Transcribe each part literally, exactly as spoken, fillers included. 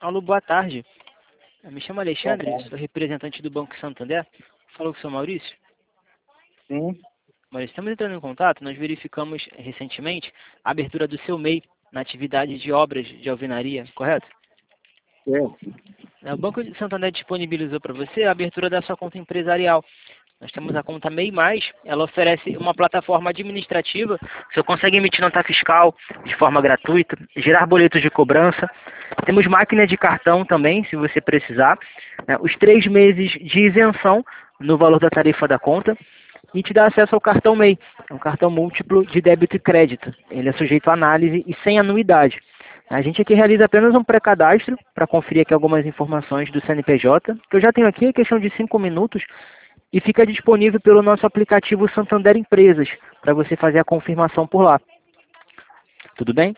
Alô, boa tarde. Eu me chamo Boa Alexandre, tarde. sou representante do Banco Santander. Falou com o seu Maurício? Sim, Mas estamos entrando em contato, nós verificamos recentemente a abertura do seu M E I na atividade de obras de alvenaria, correto? certo. O Banco de Santander disponibilizou para você a abertura da sua conta empresarial. Nós temos a conta M E I Mais, ela oferece uma plataforma administrativa, você consegue emitir nota fiscal de forma gratuita, gerar boletos de cobrança. Temos máquina de cartão também, se você precisar. Né? Os três meses de isenção no valor da tarifa da conta e te dá acesso ao cartão M E I, é um cartão múltiplo de débito e crédito. Ele é sujeito a análise e sem anuidade. A gente aqui realiza apenas um pré-cadastro para conferir aqui algumas informações do C N P J, que eu já tenho aqui, é questão de cinco minutos, e fica disponível pelo nosso aplicativo Santander Empresas, para você fazer a confirmação por lá. Tudo bem?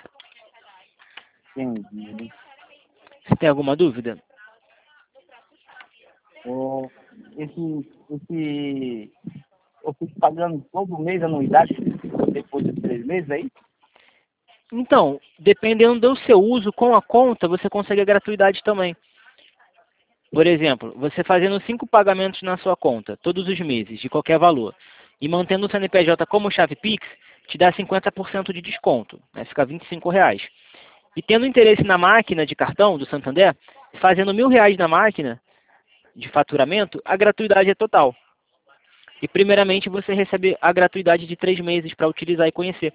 Sim. Você tem alguma dúvida? É, esse, esse, eu fico pagando todo mês a anuidade depois de três meses aí? Então, dependendo do seu uso com a conta, você consegue a gratuidade também. Por exemplo, você fazendo cinco pagamentos na sua conta, todos os meses, de qualquer valor, e mantendo o C N P J como chave Pix, te dá cinquenta por cento de desconto, né? Fica vinte e cinco reais. E tendo interesse na máquina de cartão do Santander, fazendo mil reais na máquina de faturamento, a gratuidade é total. E primeiramente você recebe a gratuidade de três meses para utilizar e conhecer.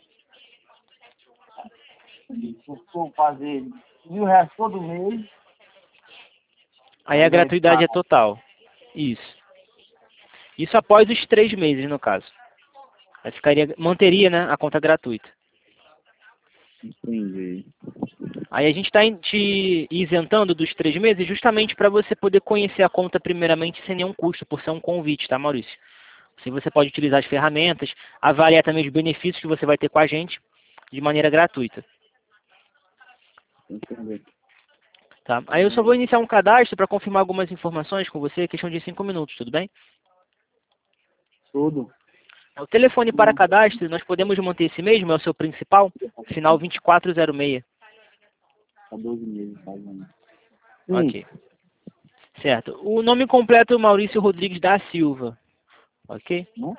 Se eu for fazer mil reais todo mês, Aí aí a vai gratuidade ficar é total. Isso. Isso após os três meses, no caso. Aí ficaria, manteria, né, a conta gratuita. entendi. Aí a gente está te isentando dos três meses justamente para você poder conhecer a conta primeiramente sem nenhum custo, por ser um convite, tá, Maurício? Assim você pode utilizar as ferramentas, avaliar também os benefícios que você vai ter com a gente de maneira gratuita. Entendi. Tá? Aí eu só vou iniciar um cadastro para confirmar algumas informações com você, questão de cinco minutos, tudo bem? Tudo. O telefone para cadastro, nós podemos manter esse mesmo, é o seu principal, final vinte e quatro zero seis. Há doze meses pagando. Sim. Ok, certo. O nome completo é Maurício Rodrigues da Silva, ok? Né?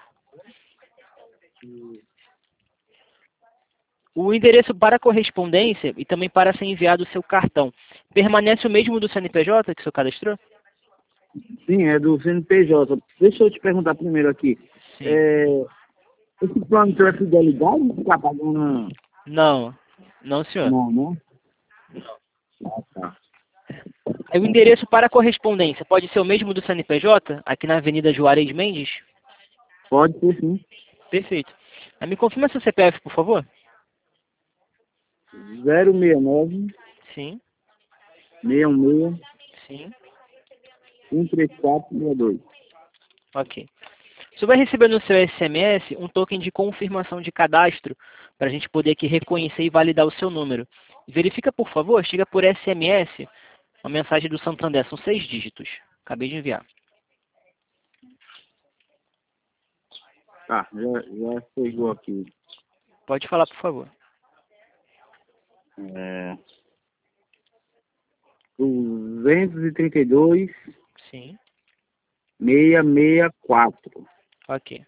O endereço para correspondência e também para ser enviado o seu cartão, permanece o mesmo do C N P J que o senhor cadastrou? Sim, é do C N P J. Deixa eu te perguntar primeiro aqui. Sim. É, esse plano tem fidelidade? Ficar pagando? Não, não senhor. Não, né? Ah, tá. Aí o endereço para correspondência pode ser o mesmo do C N P J, aqui na Avenida Juarez Mendes? Pode ser sim. Perfeito. Aí me confirma seu C P F, por favor? zero seis nove, Sim, seis um seis, sim. um três quatro seis dois. Ok. Você vai receber no seu S M S um token de confirmação de cadastro para a gente poder aqui reconhecer e validar o seu número. Verifica, por favor, chega por S M S uma mensagem do Santander, são seis dígitos. Acabei de enviar. Tá, já, já chegou aqui. Pode falar, por favor. É, duzentos e trinta e dois, Sim, seiscentos e sessenta e quatro. ok.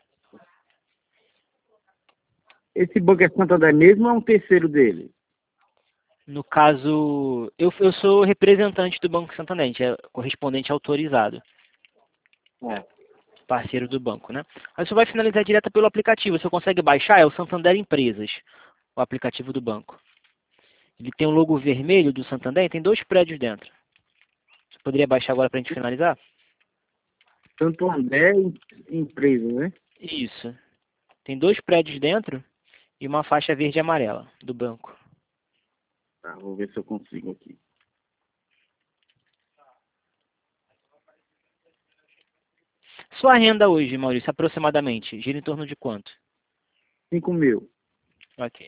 Esse banco é Santander mesmo ou é um terceiro dele? No caso, eu, eu sou representante do Banco Santander, a gente é correspondente autorizado, É. parceiro do banco, né? Aí você vai finalizar direto pelo aplicativo. Você consegue baixar, é o Santander Empresas, o aplicativo do banco. Ele tem um logo vermelho do Santander e tem dois prédios dentro. Você poderia baixar agora para a gente finalizar? Santander Empresa, né? Isso. Tem dois prédios dentro e uma faixa verde e amarela do banco. Tá, vou ver se eu consigo aqui. Sua renda hoje, Maurício, aproximadamente, gira em torno de quanto? Cinco mil. Ok.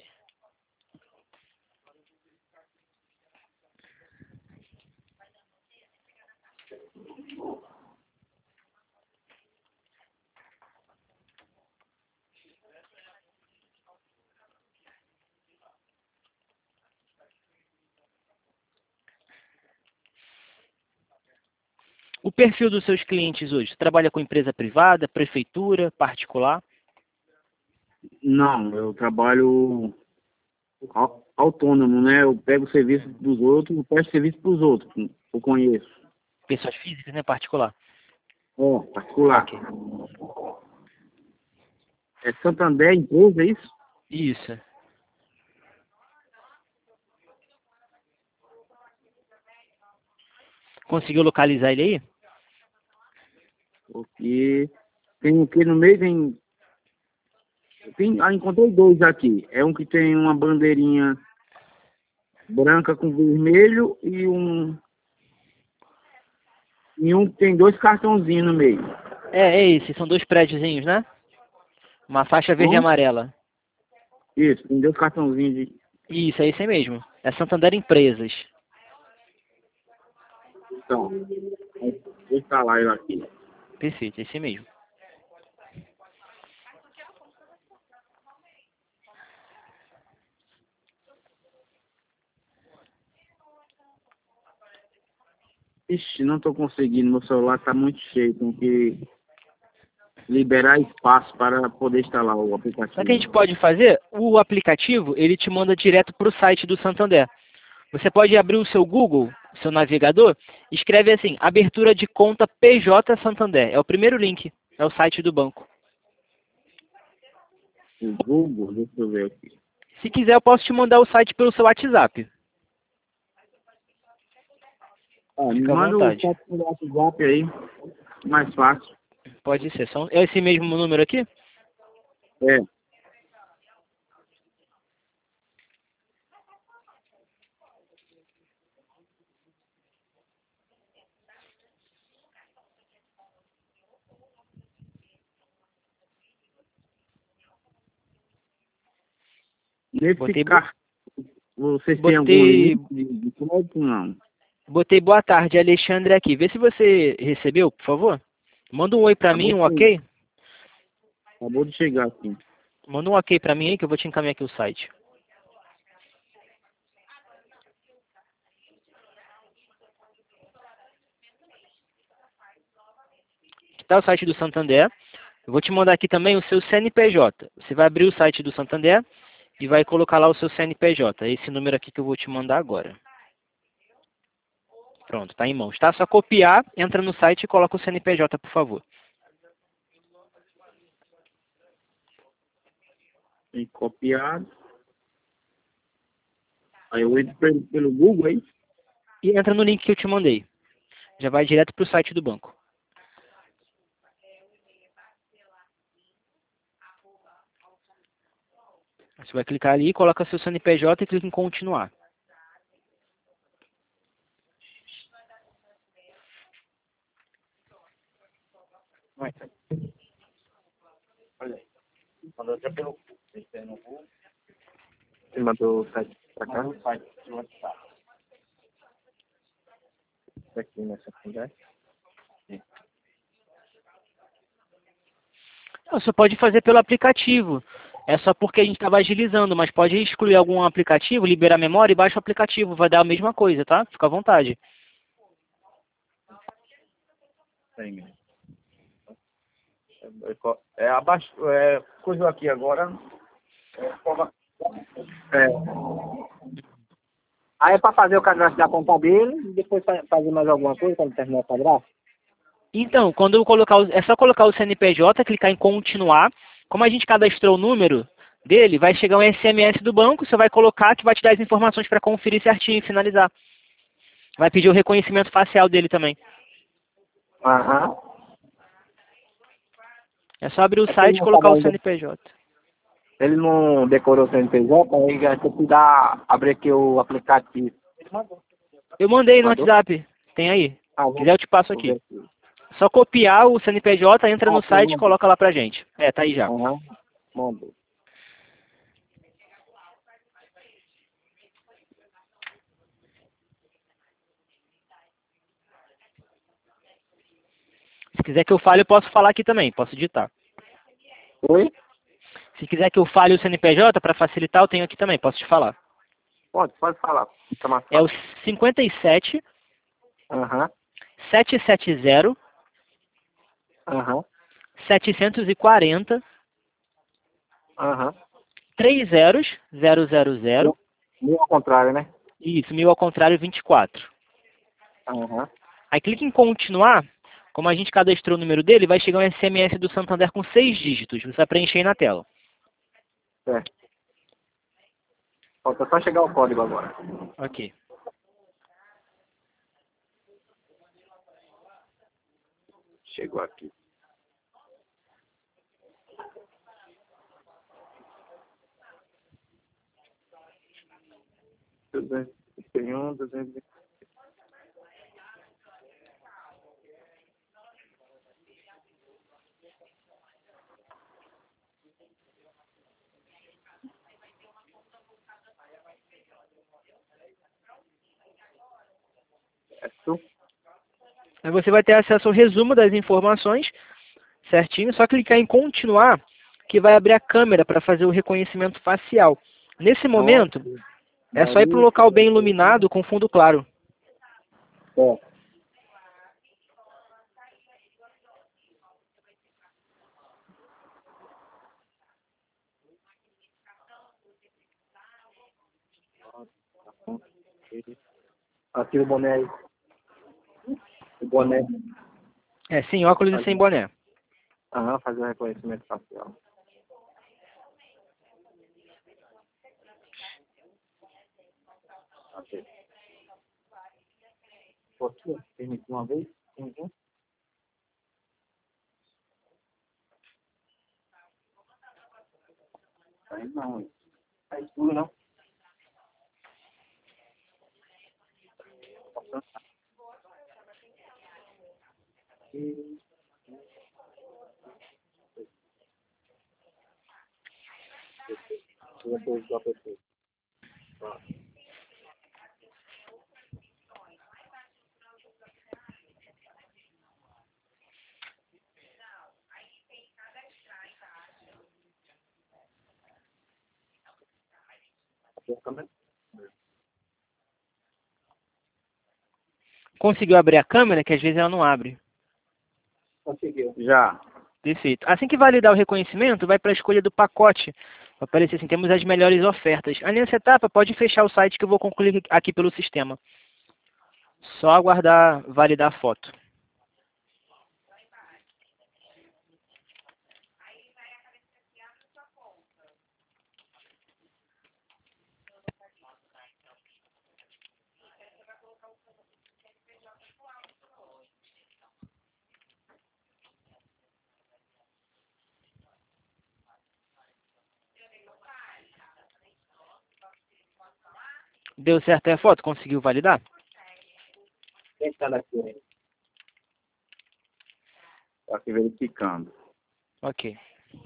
O perfil dos seus clientes hoje? Você trabalha com empresa privada, prefeitura, particular? Não, eu trabalho au- autônomo, né? Eu pego o serviço dos outros, eu presto serviço para os outros, que eu conheço. Pessoas físicas, né? Particular. É, particular. Ok. É Santander, empresa, é isso? Isso. Conseguiu localizar ele aí? Porque tem o que no meio, tem, tem... Ah, encontrei dois aqui. É um que tem uma bandeirinha branca com vermelho e um... E um que tem dois cartãozinhos no meio. É, é esse. São dois prédiozinhos, né? Uma faixa verde e Bom, amarela. isso, tem dois cartãozinhos de... Isso, é esse aí mesmo. É Santander Empresas. Então, vou instalar ele aqui. Perfeito, é esse mesmo. Ixi, não tô conseguindo, meu celular tá muito cheio, tem que liberar espaço para poder instalar o Sabe o que a aplicativo. gente pode fazer? O aplicativo, ele te manda direto para o site do Santander. Você pode abrir o seu Google, seu navegador, e escreve assim, abertura de conta P J Santander. É o primeiro link, é o site do banco. O Google, deixa eu ver aqui. Se quiser, eu posso te mandar o site pelo seu WhatsApp. Ah, me Fica à manda o vontade. chat pelo WhatsApp aí, mais fácil. Pode ser. São, é esse mesmo número aqui? É, nesse Botei, bo- cartão, vocês têm algum botei, limite de, de crédito? Não. botei boa tarde, Alexandre aqui. Vê se você recebeu, por favor. Manda um oi pra mim, Acabou um de, ok? acabou de chegar aqui. Manda um ok pra mim aí que eu vou te encaminhar aqui o site. Aqui tá o site do Santander. Eu vou te mandar aqui também o seu C N P J. Você vai abrir o site do Santander e vai colocar lá o seu C N P J. É esse número aqui que eu vou te mandar agora. Pronto, tá em mãos, tá? Só copiar, entra no site e coloca o C N P J, por favor. Tem copiado. Aí eu entro pelo, pelo Google aí. E entra no link que eu te mandei. Já vai direto para o site do banco. Você vai clicar ali, coloca seu C N P J e clica em continuar. Vai. Olha aí. Mandou já pelo Google. Ele mandou o site pra cá. O site do WhatsApp. Aqui nessa conversa. Você pode fazer pelo aplicativo. É só porque a gente estava agilizando, mas pode excluir algum aplicativo, liberar a memória e baixa o aplicativo. Vai dar a mesma coisa, tá? Fica à vontade. Tem mesmo. É, é abaixo, é, coisa aqui agora. É, forma- é. Aí é para fazer o cadastro da conta dele e depois fa- fazer mais alguma coisa quando terminar o cadastro? Então, quando eu colocar, o- é só colocar o C N P J, clicar em continuar. Como a gente cadastrou o número dele, vai chegar um S M S do banco, você vai colocar que vai te dar as informações para conferir certinho e finalizar. Vai pedir o reconhecimento facial dele também. Aham. É só abrir o É que ele site e não colocar sabe o ainda. C N P J. Ele não decorou o C N P J, aí já tem que dar, abrir aqui o aplicativo. Eu mandei no Mandou? WhatsApp. Tem aí. Ah, Se vou, quiser eu te passo vou ver aqui. aqui. Só copiar o C N P J, entra Ah, no sim, site e mandou. coloca lá pra gente. É, tá aí já. Aham, mandou. Se quiser que eu fale, eu posso falar aqui também. Posso digitar. Oi? Se quiser que eu fale o C N P J, para facilitar, eu tenho aqui também. Posso te falar. Pode, pode falar. Fica mais É o fácil. cinquenta e sete, Aham, sete sete zero, Aham. setecentos e quarenta, Aham. três zeros, zero zero zero, Mil ao contrário, né? isso, mil ao contrário, vinte e quatro. Aham. Aí clique em continuar, como a gente cadastrou o número dele, vai chegar um S M S do Santander com seis dígitos, você vai preencher aí na tela. Certo. Falta só chegar o código agora. Ok. Chegou aqui. duzentos e trinta e um, duzentos e... Certo. Aí você vai ter acesso ao resumo das informações, certinho, só clicar em continuar, que vai abrir a câmera para fazer o reconhecimento facial. Nesse momento, é só ir para um local bem iluminado com fundo claro. É. Aqui o boné aí. O boné. É, sem óculos e sem boné. Aham, fazer o reconhecimento facial. Ok. Aqui, permite uma vez? Uhum. Aí não. Tá escuro, não? E... Depois do app. Conseguiu abrir a câmera, que às vezes ela não abre. Conseguiu. Já. Perfeito. Assim que validar o reconhecimento, vai para a escolha do pacote. Vai aparecer assim, temos as melhores ofertas. Aí nessa etapa, pode fechar o site que eu vou concluir aqui pelo sistema. Só aguardar validar a foto. Deu certo aí a foto? Conseguiu validar? Quem está daqui aí? Tô aqui verificando. Ok.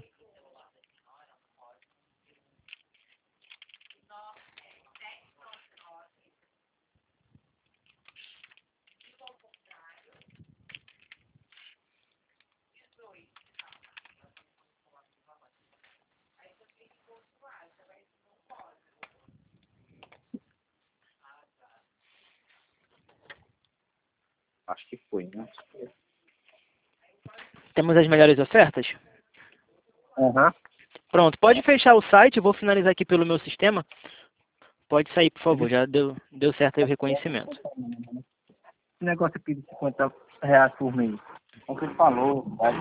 Acho que foi, né? Temos as melhores ofertas? Aham. Pronto, pode fechar o site, eu vou finalizar aqui pelo meu sistema. Pode sair, por favor, já deu, deu certo aí o reconhecimento. Esse negócio aqui de cinquenta reais por mês. Como você falou, vai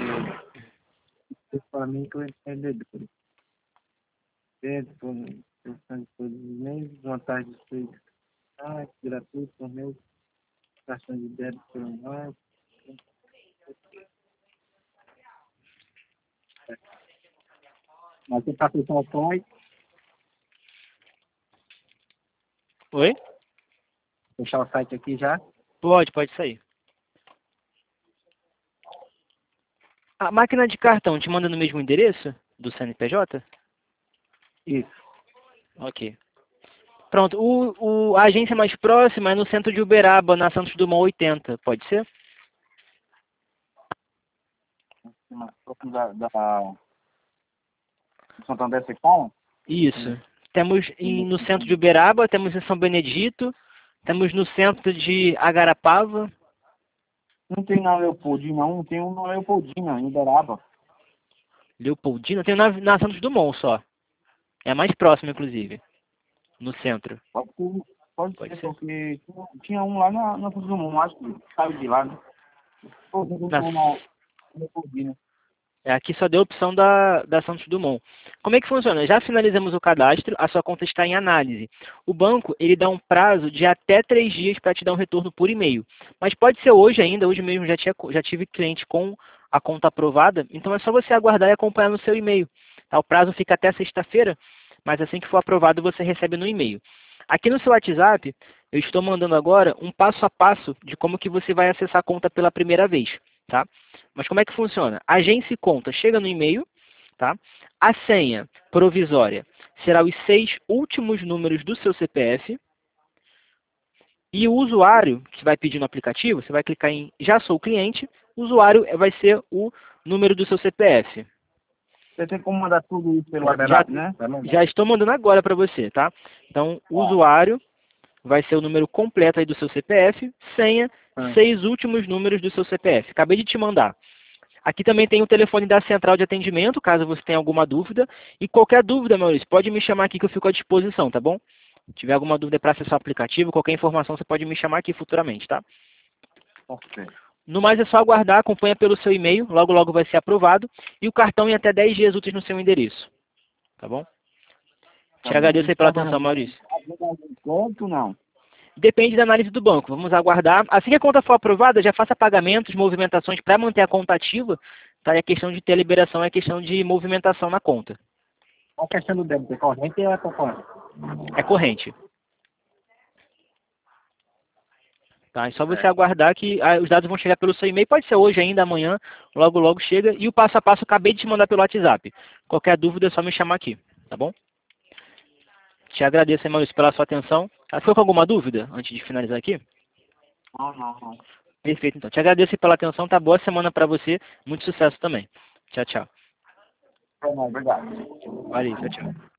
ser para mim que eu entendo. Dentro, todos os meses, vantagem de seis reais, gratuito por mês, cartão de débito por um mês. Mas você está fechando o site, Oi? fechar o site aqui já? Pode, pode sair. A máquina de cartão te manda no mesmo endereço do C N P J? Isso. Ok. Pronto, o, o, a agência mais próxima é no centro de Uberaba, na Santos Dumont oitenta, pode ser? Da, da... Santander, você fala? Isso. Hum. Temos em, no centro de Uberaba, temos em São Benedito, temos no centro de Agarapava. Não tem na Leopoldina, um tem um na Leopoldina, em Uberaba. Leopoldina tem na, na Santos Dumont só. É a mais próxima, inclusive. No centro. Pode ser, pode Pode ser, ser. porque tinha, tinha um lá na, na Santos Dumont, acho que saiu de lá, né? Pô, tem um Na- na Leopoldina. É, aqui só deu a opção da, da Santos Dumont. Como é que funciona? Já finalizamos o cadastro, a sua conta está em análise. O banco, ele dá um prazo de até três dias para te dar um retorno por e-mail. Mas pode ser hoje ainda, hoje mesmo já, tinha, já tive cliente com a conta aprovada, então é só você aguardar e acompanhar no seu e-mail. Tá? O prazo fica até sexta-feira, mas assim que for aprovado você recebe no e-mail. Aqui no seu WhatsApp, eu estou mandando agora um passo a passo de como que você vai acessar a conta pela primeira vez. Tá? Mas como é que funciona? Agência e conta chega no e-mail, tá? A senha provisória será os seis últimos números do seu C P F. E o usuário que vai pedir no aplicativo, você vai clicar em Já sou cliente, o usuário vai ser o número do seu C P F. Você tem como mandar tudo isso pelo Já, WhatsApp, né? já estou mandando agora para você, tá? Então, o usuário vai ser o número completo aí do seu C P F, senha, Ah. seis últimos números do seu C P F. Acabei de te mandar. Aqui também tem o telefone da central de atendimento, caso você tenha alguma dúvida. E qualquer dúvida, Maurício, pode me chamar aqui que eu fico à disposição, tá bom? Se tiver alguma dúvida para acessar o aplicativo, qualquer informação, você pode me chamar aqui futuramente, tá? Ok. No mais é só aguardar, acompanha pelo seu e-mail, logo logo vai ser aprovado. E o cartão em até dez dias úteis no seu endereço. Tá bom? Tá Te bom. agradeço aí pela Tá atenção, bom. Maurício. Quanto não? Depende da análise do banco. Vamos aguardar. Assim que a conta for aprovada, já faça pagamentos, movimentações para manter a conta ativa. Tá? E a questão de ter liberação é questão de movimentação na conta. A questão do débito é corrente ou é poupança? É corrente. Tá? É só você É. aguardar que ah, os dados vão chegar pelo seu e-mail. Pode ser hoje ainda, amanhã. Logo, logo chega. E o passo a passo eu acabei de te mandar pelo WhatsApp. Qualquer dúvida é só me chamar aqui. Tá bom? Te agradeço, hein, Maurício, pela sua atenção. Ah, ficou com alguma dúvida antes de finalizar aqui? Não, não, não. Perfeito, então. Te agradeço pela atenção. Tá boa semana para você. Muito sucesso também. Tchau, tchau. Tá bom, obrigado. Valeu, tchau, tchau.